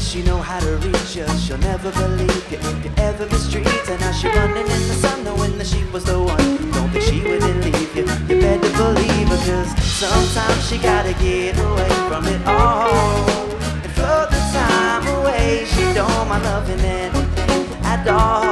she know how to reach you. She'll never believe you if you ever mistreat her. Now she running in the sun knowing that she was the one. Don't think she wouldn't leave you. You better believe her, cause sometimes she gotta get away from it all and float the time away. She don't mind loving anything at all.